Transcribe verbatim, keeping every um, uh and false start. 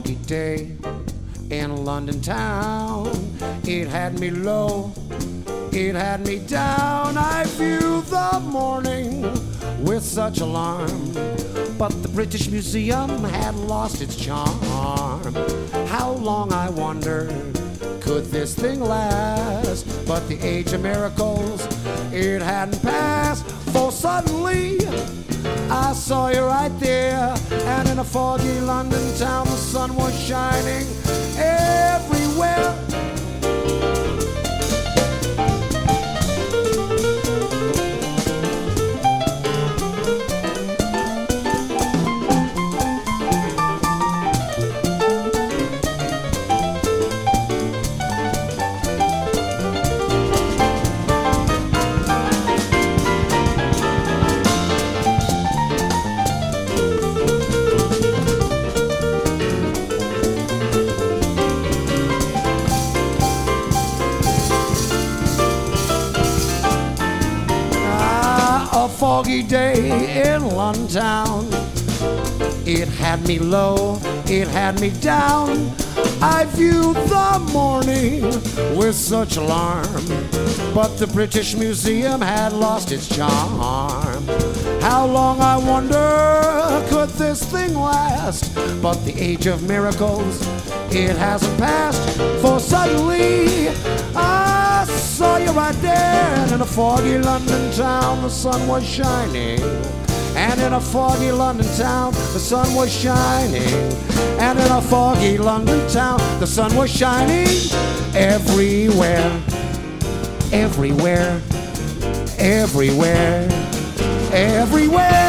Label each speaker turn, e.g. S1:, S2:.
S1: foggy day in London town. It had me low, it had me down. I viewed the morning with such alarm, but the British Museum had lost its charm. How long, I wondered, could this thing last? But the age of miracles, it hadn't passed. For suddenly I saw you right there, and in a foggy London town the sun was shining everywhere. Foggy day in London town. It had me low, it had me down. I viewed the morning with such alarm, but the British Museum had lost its charm. How long, I wonder, could this thing last? But the age of miracles, it hasn't passed. For suddenly I saw you right there, and in a foggy London town the sun was shining. And in a foggy London town the sun was shining. And in a foggy London town the sun was shining everywhere, everywhere, everywhere, everywhere.